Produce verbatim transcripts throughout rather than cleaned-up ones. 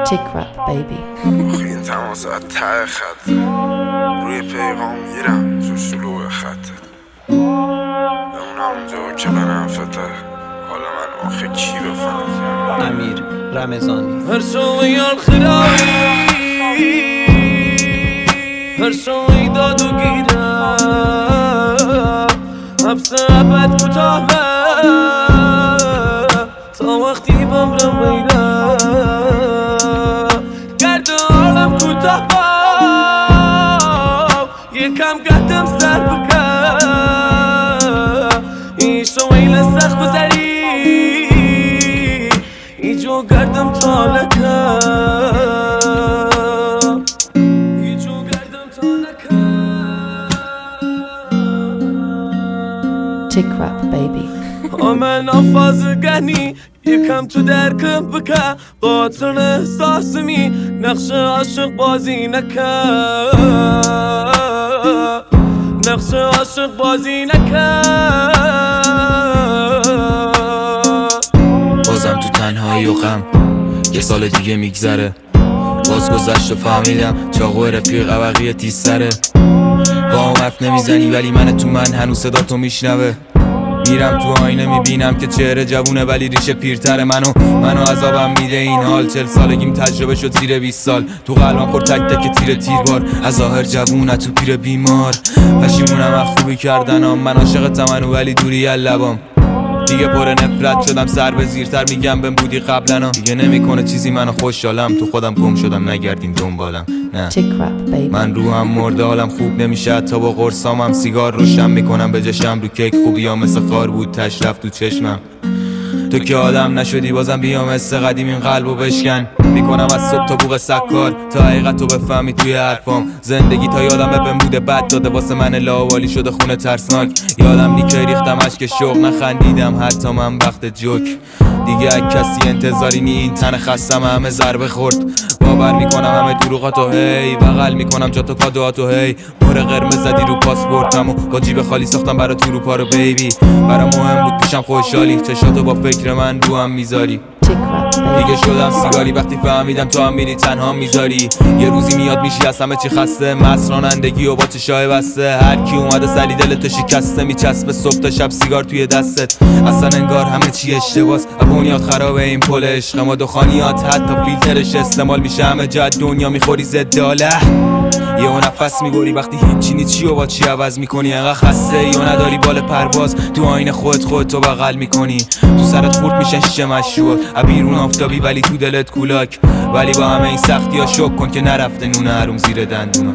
Tick rap baby. این تماس از ته خط روی پیغام میرم تو شلوغ خطت بمونم اونجا که بنفته حالا من آخه چی بفهم. امیر رمضانی. هر شوی الخلاوی هر شوی داد و گیرم حبس ابد کوتاه تا وقتی بم رو میرم گرد عالم کوتاه با یکم گردم سر بکن این شویل سخت گذری ایجو گردم تالکم ایجو گردم تالکم. Tick rap baby. من آفازگانی یکم تو درکم بکن باطن احساسمی نقش عاشق بازی نکن نقش عاشق بازی نکن. بازم تو تنهایی و غم یه سال دیگه میگذره باز گذشت و فهمیدم چاقو رفیق عوقی تیز سره با هم حرف نمیزنی ولی من تو من هنوز صدا تو میشنوه میرم تو آینه میبینم که چهره جوونه ولی ریشه پیرتر منو منو عذابم میده این حال چل سالگیم تجربه شد زیر بیست سال تو قلبم خور تک تک تیر تیربار از ظاهر جوونه تو پیر بیمار پشیمونم از خوبی کردنام من عاشقتم منو ولی دوری از لبام دیگه پر نفرت شدم سر به زیرتر میگم بهم بودی قبلنا دیگه نمیکنه چیزی منو خوشحالم تو خودم گم شدم نگردین دنبالم نه من روحم مرده حالم خوب نمیشه تا با قرصامم سیگار روشن میکنم به جشم رو کیک خوبیام مثل خار بود تش رفت تو چشمم تو که آدم نشدی بازم بیام مثل قدیم این قلبو بشکن میکنم از صبح تا بوق سکار تا حقیقت تو بفهمی توی حرفام زندگی تا یادم بهم بوده بد داده واسه من لاوالی شده خونه ترسناک یادم نیکه ریختم اشک شوق نخندیدم حتی من وقت جوک دیگه از کسی انتظاری نی این تن خستم همه ضربه خورد باور میکنم همه دروغاتو هی بغل میکنم جا تو کادواتو هی مور قرمز زدی رو پاسپورتمو با جیب خالی ساختم برا تو رو پارو بیبی برام مهم بود پیشم خوشحالی چشاتو با فکر من رو هم میذاری دیگه شدم سیگاری وقتی فهمیدم تو هم میری تنها میذاری یه روزی میاد میشی از همه چی خسته مست رانندگی و با چشای بسته هر کی اومده سلی دلتو شکسته میچسبه صبح تا شب سیگار توی دستت اصلا انگار همه چی اشتباس بنیاد خرابه این پل عشق ما دخانیات حتی فیلترش استعمال میشه همه جا دنیا میخوری ضد آله یه اون نفس میگوری وقتی هیچی نیچی و با چی عوض میکنی انقدر خسته یا نداری بال پرواز تو آینه خودت خودتو بغل میکنی تو سرت خورد میشن شیشه مشروب بیرون آفتابی ولی تو دلت کولاک ولی با همه این سختی ها شک کن که نرفته نون حروم زیر دندونا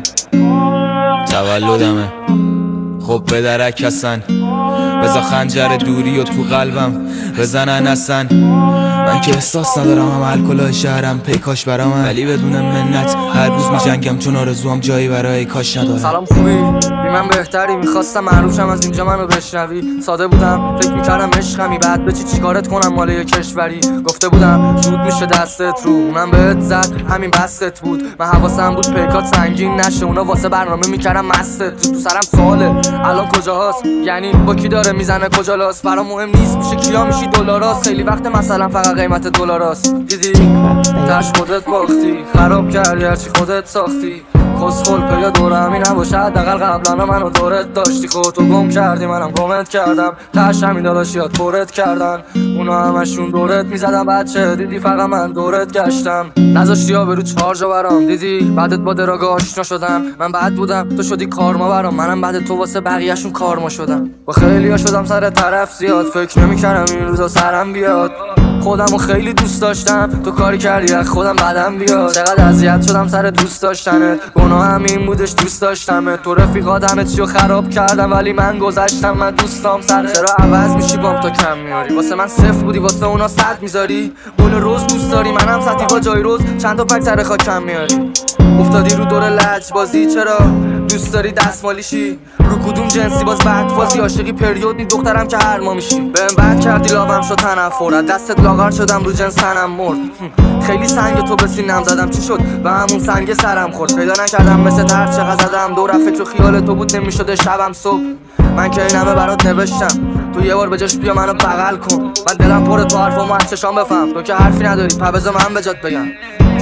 تولدمه خب به درک هستن بزا خنجر دوری و تو قلبم بزنن اصلا من که احساس ندارم هم الکلای شهرم پیکاش برام ولی بدون منت هر روز می جنگم چون آرزوام جایی برای کاش ندارم. سلام خوبی بی من بهتری میخواستم معروف شم از اینجا منو بشنوی ساده بودم فکر میکردم عشقمی بعد به چی چیکارت کنم مال یه کشوری گفته بودم زود میشه دستت رو اونم بهت زد همین بستت بود من حواسم بود پیکات سنگین نشه اونا واسه برنامه میکردم مستت تو سرم سواله الان کجاست یعنی با کی داره میزنه کجا لاس برام مهم نیست میشه کیا میشی دلاراست خیلی وقت مثلا فقط قیمت دلاراست دیدی تاش خودت باختی خراب کردی هرچی خودت ساختی خسخل پیا دور همین نباشه حداقل قبلا منو دورت داشتی خودتو گم کردی منم گمت کردم تاش همین داداشیات پرت کردن اونا همشون دورت میزدن بچه دیدی فقط من دورت گشتم نذاشتی ها برو چهار جا برام دیدی بعدت با دراگه آشنا شدم من بعد بودم تو شدی کارما برام منم بعد تو واسه بقیه‌شون کارما شدم با خیلیا شدم سر طرف زیاد فکر نمی‌کردم این روزا سرم بیاد خودمو خیلی دوست داشتم تو کاری کردی از خودم بعدم بیاد چقدر اذیت شدم سر دوست داشتنت گناه همین بودش دوست داشتم تو رفیقات همه چیو خراب کردم ولی من گذشتم من دوستام سر چرا عوض میشی بام تا کم میاری واسه من صفر بودی واسه اونا صد میذاری گل روز دوست داری منم سطحی با جای روز چند تا پک سر خاک کم میاری افتادی رو دور لجبازی چرا دوست داری دستمالیشی رو کدوم جنسی باز بعد فازی عاشقی پریود نی دخترم که هر ما میشی بهم بعد کردی لاوم شد تنفر از دستت لاغر شدم رو جنس تنم مرد خیلی سنگ تو به سینم زدم چی شد و همون سنگ سرم خورد پیدا نکردم مثل هر چقدر زدم دور فکر و خیال تو بود نمیشده شبم صبح من که این همه برات نوشتم تو یه بار به جاش بیا منو بغل کن من دلم پر تو حرفامو از چشام بفهم تو که حرفی نداری پا بذار من به جات بگم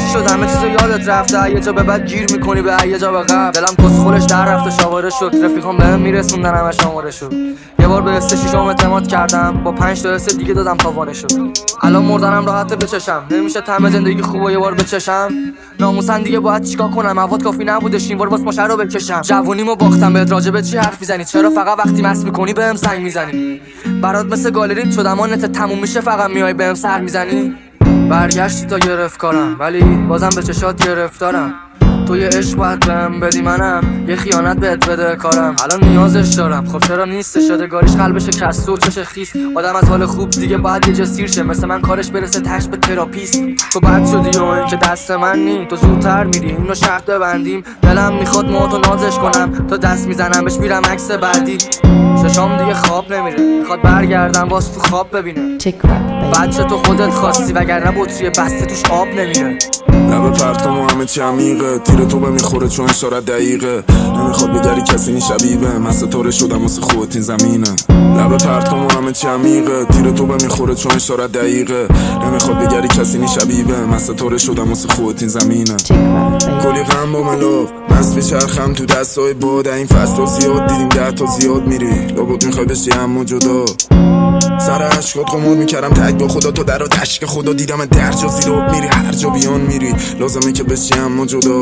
شد همه چیزو یادت رفته، یه جا به بعد گیر میکنی به یه جا به قبل. دلم کسخورش در رفته شاوره شد، رفیقام بهم میرسوندن همه شاماره شد. یه بار به است شیشم اعتماد کردم، با پنج تا است دیگه دادم تاوانه شد. الان مردنم راحته بچشم، نمیشه طعم زندگی خوبه یه بار بچشم. ناموسن دیگه باید چیکار کنم، مواد کافی نبوده شین بار واسه ماشه رو بکشم. جوونیمو باختم بهت راجبه چی حرف میزنی، چرا فقط وقتی مست میکنی بهم زنگ میزنی؟ برات مثل گالری شدم نت تموم میشه فقط میای بهم سر میزنی. برگشتی تا گرفت کارم ولی بازم به چشات گرفتارم. تو یه عشق باید بهم بدی منم یه خیانت بهت بده کارم. الان نیازش دارم خب چرا نیست شده گاریش قلبش کسر و چش خیس. آدم از حال خوب دیگه باید یه جسیر شه، مثل من کارش برسه تش به تراپیست. تو بد شدی و این که دست من نی، تو زودتر میری اینو شرط ببندیم. دلم میخواد موتو نازش کنم، تو دست میزنم بهش میرم عکس بعدی. ششام دیگه خواب نمیره، میخواد برگردم واس تو خواب ببینه. بچه تو خودت خواستی وگرنه بطری بسته توش آب نمیره. لبه پرت کن و همه چی عمیقه، تیر تو به میخوره چون اشارت دقیقه. نمیخواد بگری کسی نی شبیبه، من ستاره شدم واسه خودت این زمینه. لبه پرت کن و همه چی عمیقه، تیر تو به میخوره چون اشارت دقیقه. نمیخواد بگری کسی نی شبیبه، من ستاره شدم واسه خودت این زمینه. کلی غم با ملاق مست میچرخم تو دستای باد، این فصل زیاد دیدیم ده تا زیاد میری لابد میخوای بشی اما جدا. سر عشقات قمار میکردم تک با خدا، تو در و تشک خدا دیدم در جا زیر آب میری، هر جا بیان میری لازمه که بشی اما جدا.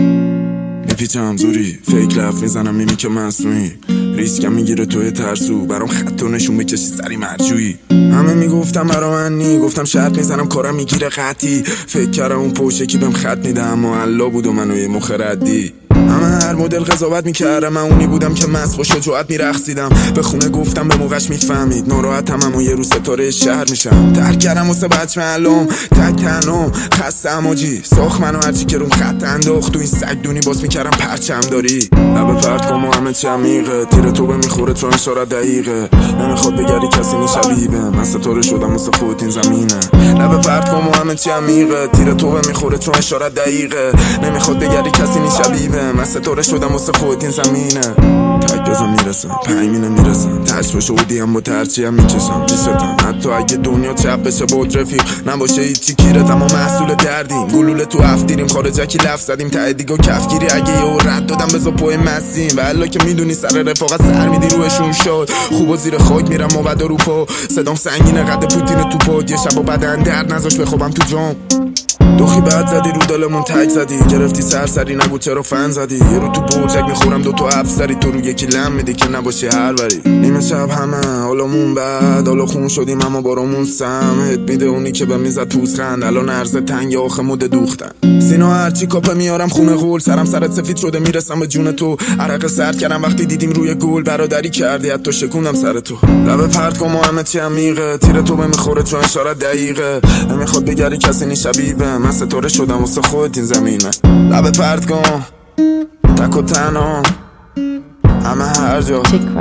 میپیچم زوری فیک لف میزنم میمی که مصنوعی، ریسکم میگیره توی ترسو برام خط و نشون بکشی سری مرجویی. همه میگفتم برا من نی، گفتم شرط میزنم کارم میگیره خطی. فکر کردم اون پوشه کی بهم خط میده اما الله بود و منو یه مخ ردی. همه هر مدل قضاوت میکردم، من اونی بودم که مست با شجاعت میرقصیدم. به خونه گفتم به موقعش میفهمید ناراحتم اما یه روز ستاره شهر میشم. ترک کردم واسه بچه معلوم تک تنم خسته اماجی ساخت منو هرچی که روم خط انداخت تو این سگ دونی باز میکردم پرچم داری. لبه پرت کن و همه چی عمیقه، تیر تو به میخوره چون اشارت دقیقه. نمیخواد بگری کسی نی شبیبه، من ستاره شدم واسه خودت این زمینه. لبه پرت کن و همه چی عمیقه، تیر تو به میخوره چون اشارت دقیقه. نمیخواد بگری کسی نی شبیبه، من ستاره شدم واسه خودت این زمینه. تک بزن میرسم پنیمینه میرسم، تشت شودی هم با ترچی هم میکشم پیشتم. حتی اگه دنیا چپ بشه بود رفیق نباشه هیچی کیرت، اما محصول دردیم. گلوله تو افتیریم خارجکی لف زدیم ته دیگه کفگیری. اگه یه رد دادم بزا پای مسیم و الا که میدونی سر رفاقت سر میدی روشون شد. خوبا زیر خاک میرم مبدا رو پا، صدام سنگینه قد پوتین تو پاد. یه شب و بدن درد نذاش بخوابم تو جام. دوخی بعد زدی رو دلمون تک زدی، گرفتی سرسری نگو چرا فن زدی. یه رو تو برجک میخورم دو تا افسری، تو رو یکی لم میدی که نباشی هر وری. نیمه شب همه حالمون بد، حالا خون شدیم اما بارمون سم. هد میده اونی که به میزد توز خند، الان عرض تنگ آخه مده دوختن. سینا هرچی کاپه میارم خونه غول، سرم سرت سفید شده میرسم به جون تو. عرق سرد کردم وقتی دیدیم روی گل، برادری کردی حتی شکوندم سر تو. لبه پرت کن و همه چی عمیقه، تیر تو به میخوره چون اشارت دقیقه. نمیخواد بگری کسی نی شبیبه، من ستاره شدم واسه خودت این زمینه. لبه پرت کن تک و تنها همه هر جا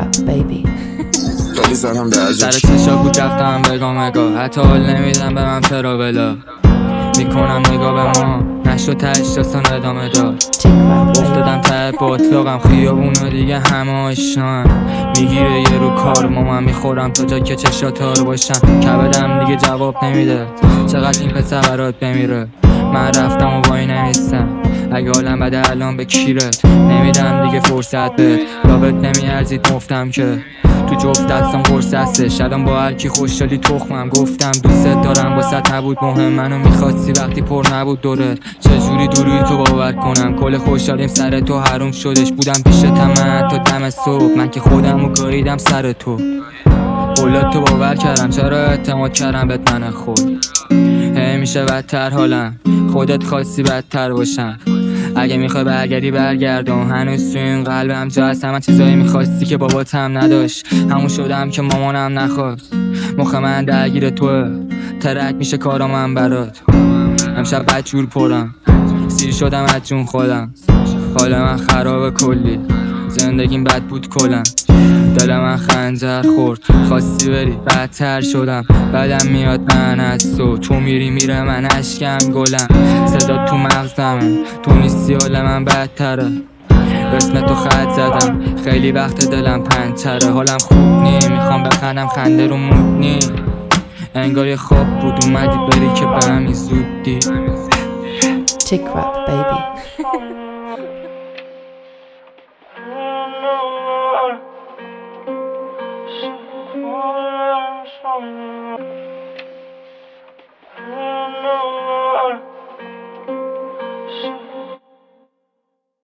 خیلی زدم در جا. سر چشا بود رفتم بگا مگا، حتی حال نمیدم به من چرا بلا. میکنم نگاه به ما نشو تش داستان ادامه دار. افتادم ته باطلاقم خیابونو دیگه همه آشنان. میگیره یه رو کار ما من میخورم تا جا که چشاتا رو باشم. کبدم دیگه جواب نمیده، چقدر این پسر برات بمیره. من رفتم و وای نمیستم، اگه حالم بده الان به کیرت نمیدم دیگه فرصت بهت. لابت نمیارزید مفتم که تو جفت دستم قرص هستش. الان با هرکی خوشحالی تخمم، گفتم دوست دارم واسط نبود مهم. منو میخواستی وقتی پر نبود دورت، چجوری دوری تو باور کنم. کل خوشحالیم سر تو حروم شدش، بودم پیشتم من تا دم صبح. من که خودم رو گاریدم سر تو، قولات تو باور کردم چرا اعتماد کردم بهت من خود. هی میشه بدتر حالم، خودت خواستی بدتر باشم. اگه میخوای برگردی برگردم، هنوز تو این قلبم جا هست. همه چیزایی میخواستی که بابات هم نداشت، همون شدم که مامانم نخواست. مخ من درگیر توه، ترک میشه کارا من برات. امشب بدجور پرم، سیر شدم از جون خودم. حال من خراب کلی، زندگیم بد بود کلم. دل من خنجر خورد، خواستی بری بدتر شدم. بعدم میاد من از تو، تو میری میره من اشکم گلم. صدا تو مغزمه، تو نیستی حال من بدتره. اسم تو خط زدم، خیلی وقت دلم پنچره. حالم خوب نی، میخوام بخندم خنده رو مود نی. انگار یه خواب بود اومدی بری که به همین زودی. Tick rap, baby. Sorry.